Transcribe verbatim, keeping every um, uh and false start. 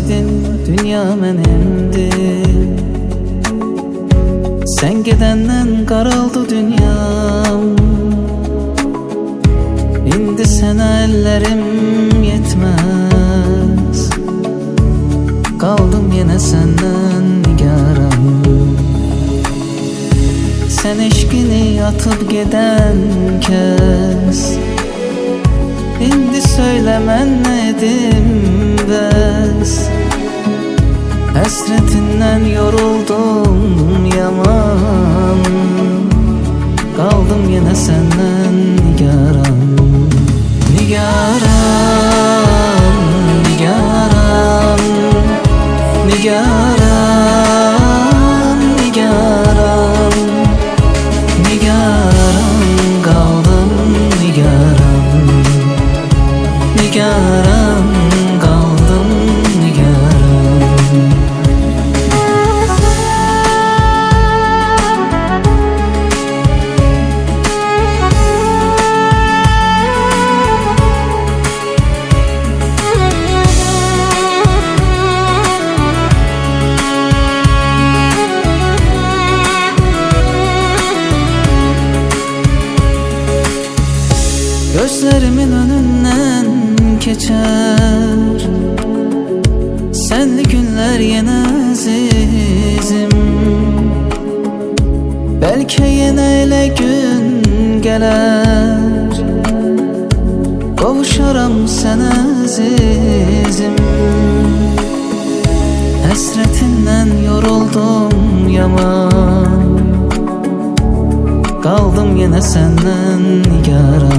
etdin, dünya mənimdir. Sen gedəndən qaraldı dünyam. İndi sənə əllərim yetməz. Qaldım yenə səndən nigaram. Sen eşqini atıp gedən kəs, İndi söylə mən nə edim bəs. Həsrətindən yoruldum yaman. Qaldım yenə səndən nigaran. Nigaran, nigaran, nigaran, nigaran, nigaran, qaldım nigaran. Nigaran, qaldım nigaran. Gözlerimin önünden geçer senli günler yine azizim. Belki yine elə gün gələr, qovuşaram sənə azizim. Həsrətindən yoruldum yaman. Qaldım yenə səndən nigaran.